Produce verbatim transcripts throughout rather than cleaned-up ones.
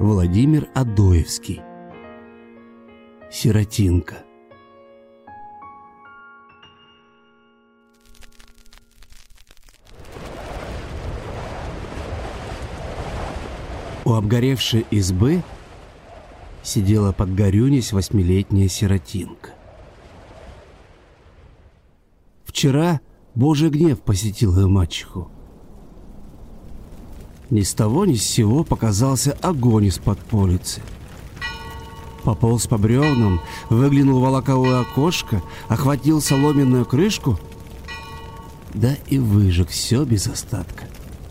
Владимир Адоевский. Сиротинка. У обгоревшей избы сидела подгорюнясь восьмилетняя сиротинка. Вчера Божий гнев посетил ее мачеху. Ни с того ни с сего показался огонь из-под полицы. Пополз по бревнам, выглянул в волоковое окошко, охватил соломенную крышку, да и выжег все без остатка.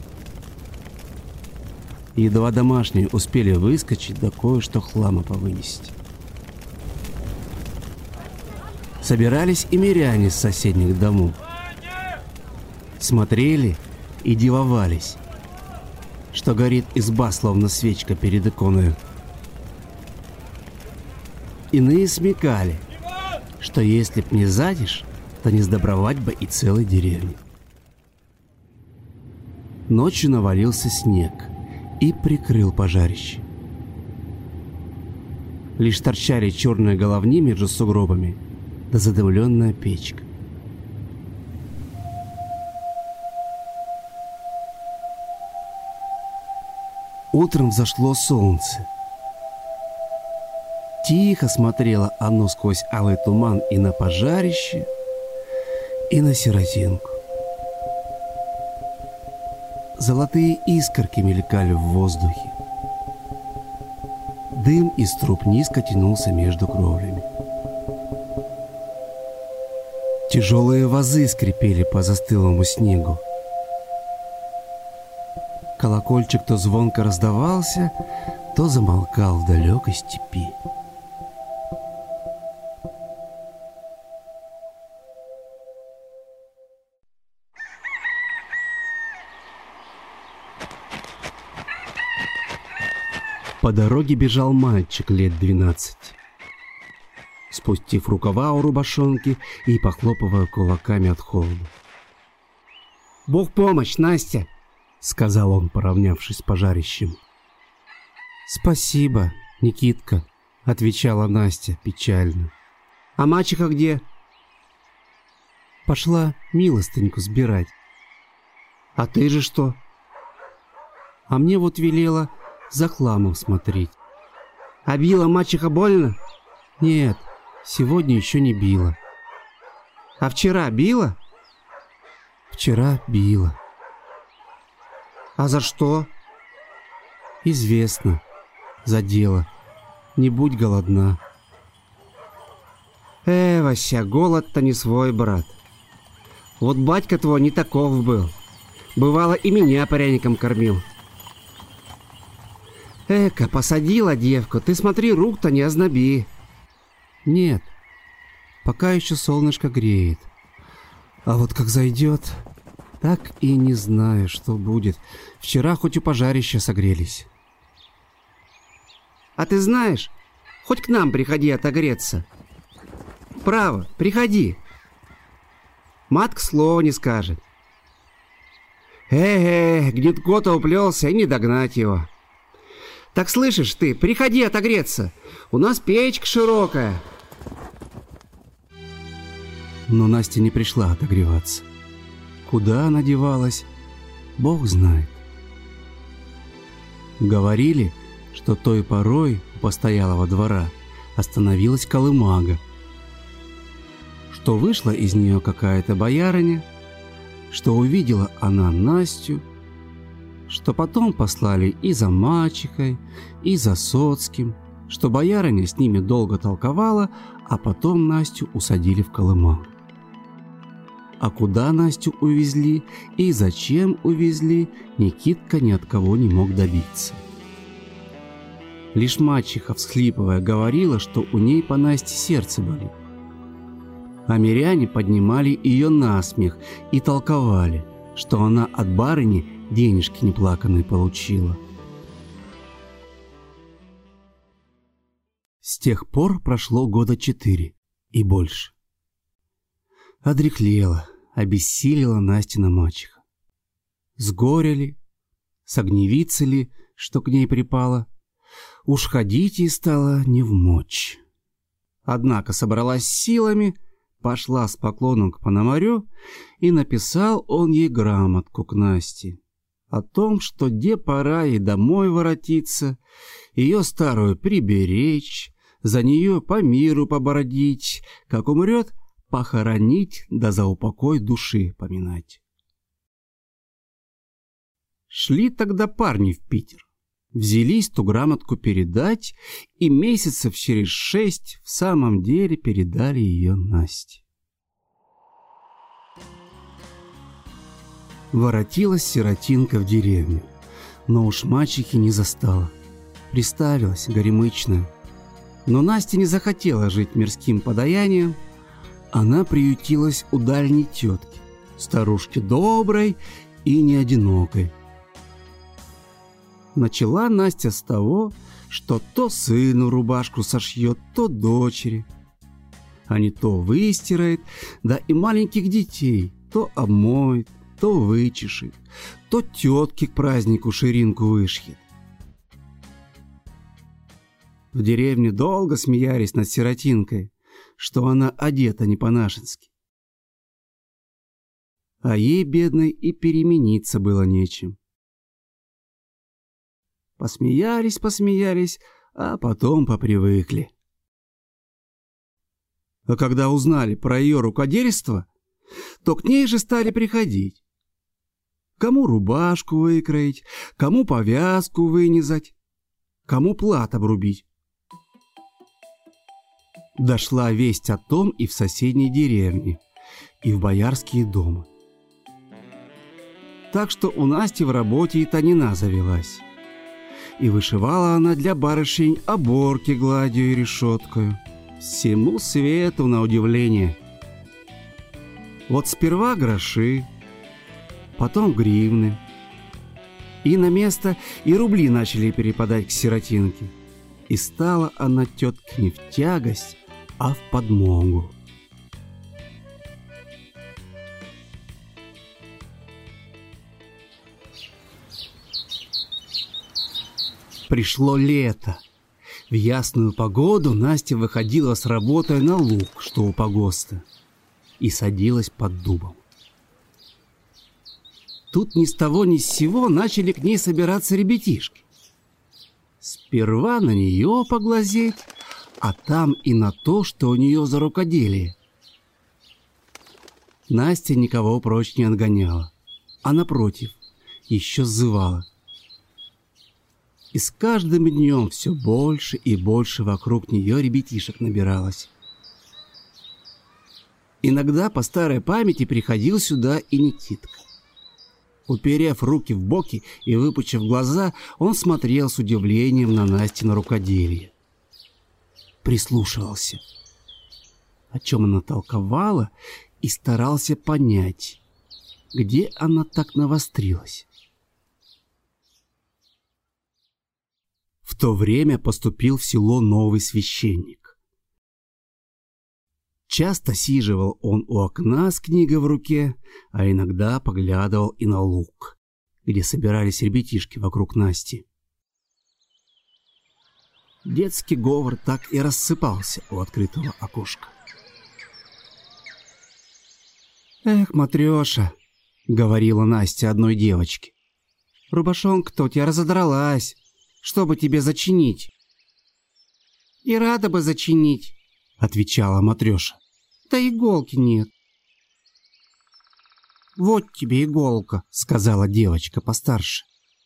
Едва домашние успели выскочить, да кое-что хлама повынести. Собирались и миряне с соседних домов. Смотрели и дивовались, что горит изба, словно свечка перед иконою. Иные смекали, что если б не задишь, то не сдобровать бы и целой деревни. Ночью навалился снег и прикрыл пожарище. Лишь торчали черные головни между сугробами, да задымленная печка. Утром взошло солнце. Тихо смотрело оно сквозь алый туман и на пожарище, и на сиротинку. Золотые искорки мелькали в воздухе. Дым из труб низко тянулся между кровлями. Тяжелые вазы скрипели по застылому снегу. Колокольчик то звонко раздавался, то замолкал в далекой степи. По дороге бежал мальчик лет двенадцати. Спустив рукава у рубашонки и похлопывая кулаками от холода. «Бог помощь, Настя!» — сказал он, поравнявшись с пожарищем. «Спасибо, Никитка», — отвечала Настя печально. «А мачеха где?» «Пошла милостыньку сбирать». «А ты же что?» «А мне вот велела за хламом смотреть». «А била мачеха больно?» «Нет, сегодня еще не била». «А вчера била?» «Вчера била». «А за что?» «Известно. За дело. Не будь голодна». «Э, Вася, голод-то не свой, брат. Вот батька твой не таков был. Бывало, и меня пряником кормил». «Эка, посадила девку, ты смотри, рук-то не озноби». «Нет, пока еще солнышко греет. А вот как зайдет, так и не знаю, что будет. Вчера хоть у пожарища согрелись». «А ты знаешь, хоть к нам приходи отогреться. Право, приходи. Матка слова не скажет. Э-э, гнеткота уплелся, и не догнать его. Так слышишь ты, приходи отогреться. У нас печка широкая». Но Настя не пришла отогреваться. Куда она девалась, Бог знает. Говорили, что той порой у постоялого двора остановилась колымага, что вышла из нее какая-то боярыня, что увидела она Настю, что потом послали и за мачехой, и за Соцким, что боярыня с ними долго толковала, а потом Настю усадили в колымагу. А куда Настю увезли и зачем увезли, Никитка ни от кого не мог добиться. Лишь мачеха, всхлипывая, говорила, что у ней по Насте сердце болит. А миряне поднимали ее на смех и толковали, что она от барыни денежки неплаканные получила. С тех пор прошло года четыре и больше. Одряхлела, обессилила Настина мачеха. С горя ли, с огневицы ли, что к ней припало, Уж ходить ей стало невмочь. Однако собралась силами, пошла с поклоном к Пономарю, и написал он ей грамотку к Насте о том, что де пора ей домой воротиться, ее старую приберечь, за нее по миру побродить, как умрет, похоронить, да за упокой души поминать. Шли тогда парни в Питер, взялись ту грамотку передать, и месяцев через шесть в самом деле передали ее Насте. Воротилась сиротинка в деревню, но уж мачехи не застала. Приставилась горемычная. Но Настя не захотела жить мирским подаянием. Она приютилась у дальней тетки, старушки доброй и неодинокой. Начала Настя с того, что то сыну рубашку сошьет, то дочери. А не то выстирает, да и маленьких детей то обмоет, то вычешет, то тетке к празднику ширинку вышьет. В деревне долго смеялись над сиротинкой, что она одета не по-нашенски. А ей, бедной, и перемениться было нечем. Посмеялись, посмеялись, а потом попривыкли. А когда узнали про ее рукодельство, то к ней же стали приходить. Кому рубашку выкроить, кому повязку вынизать, кому плат обрубить. Дошла весть о том и в соседней деревне, и в боярские дома. Так что у Насти в работе и Танина завелась. И вышивала она для барышень оборки гладью и решеткою. Всему свету на удивление. Вот сперва гроши, потом гривны. И на место и рубли начали перепадать к сиротинке. И стала она тетке не в тягость, а в подмогу. Пришло лето. В ясную погоду Настя выходила с работы на луг, что у погоста, и садилась под дубом. Тут ни с того ни с сего начали к ней собираться ребятишки. Сперва на нее поглазеть, а там и на то, что у нее за рукоделие. Настя никого прочь не отгоняла, а напротив, еще сзывала. И с каждым днем все больше и больше вокруг нее ребятишек набиралось. Иногда по старой памяти приходил сюда и Никитка. Уперев руки в боки и выпучив глаза, он смотрел с удивлением на Настино рукоделие. Прислушивался, о чем она толковала, и старался понять, где она так навострилась. В то время поступил в село новый священник. Часто сиживал он у окна с книгой в руке, а иногда поглядывал и на луг, где собирались ребятишки вокруг Насти. Детский говор так и рассыпался у открытого окошка. «Эх, Матрёша», — говорила Настя одной девочке, — «рубашонка-то у тебя разодралась, чтобы тебе зачинить». «И рада бы зачинить», — отвечала Матрёша. «Да иголки нет». «Вот тебе иголка», — сказала девочка постарше.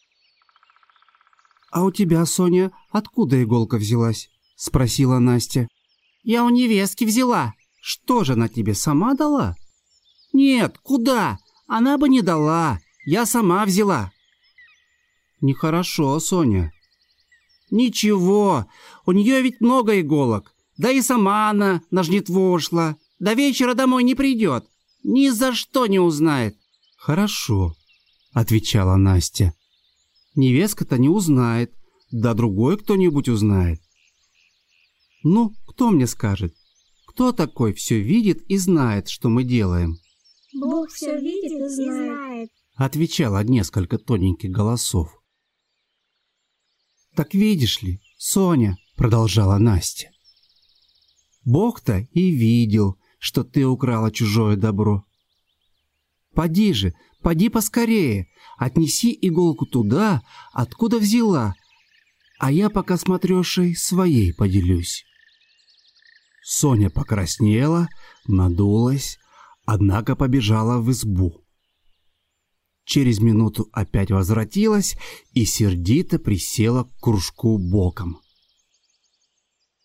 «А у тебя, Соня, откуда иголка взялась?» — спросила Настя. «Я у невестки взяла». «Что же она тебе сама дала?» «Нет, куда? Она бы не дала. Я сама взяла». «Нехорошо, Соня». «Ничего, у нее ведь много иголок. Да и сама она на жнитво ушла. До вечера домой не придет. Ни за что не узнает». «Хорошо», — отвечала Настя. «Невестка-то не узнает, да другой кто-нибудь узнает». «Ну, кто мне скажет? Кто такой все видит и знает, что мы делаем?» «Бог все видит и знает», — отвечало несколько тоненьких голосов. «Так видишь ли, «Соня», — продолжала Настя, — «Бог-то и видел, что ты украла чужое добро. Поди же, поди поскорее, отнеси иголку туда, откуда взяла, а я пока с Матрешей своей поделюсь». Соня покраснела, надулась, однако побежала в избу. Через минуту опять возвратилась и сердито присела к кружку боком.